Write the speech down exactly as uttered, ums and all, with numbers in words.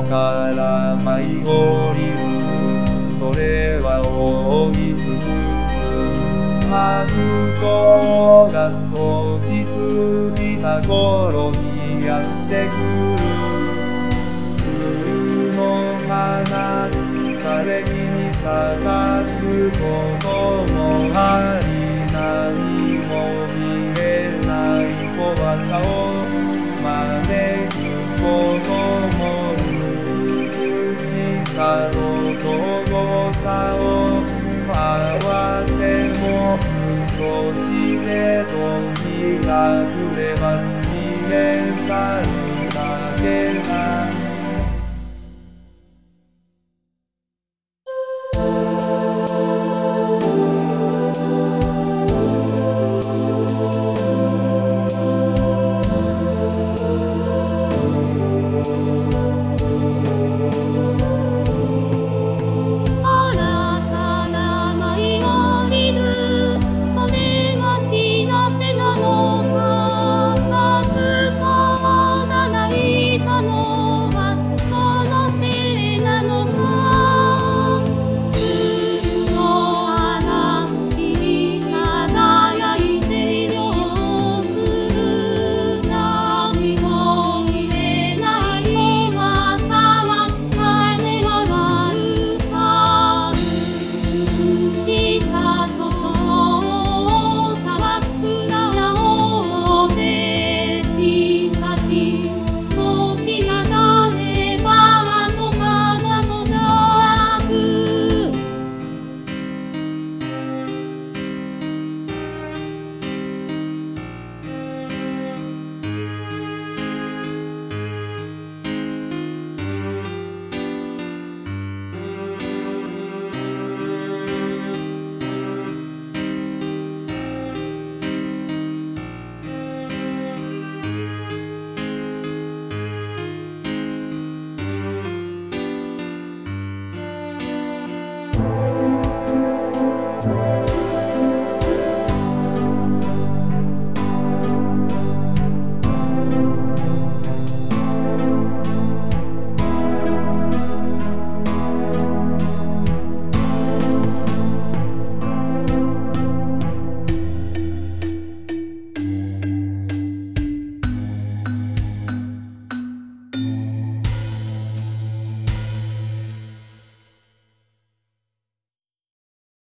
から舞い降りる。それは覆い尽くす白鳥が落ち着いた頃にやってくる。冬の花枯れ木に咲かすこともあり、何も見えない怖さを招くことも、美しさと尊さを併せ持つ。そして時が来れば消え去るだけだ。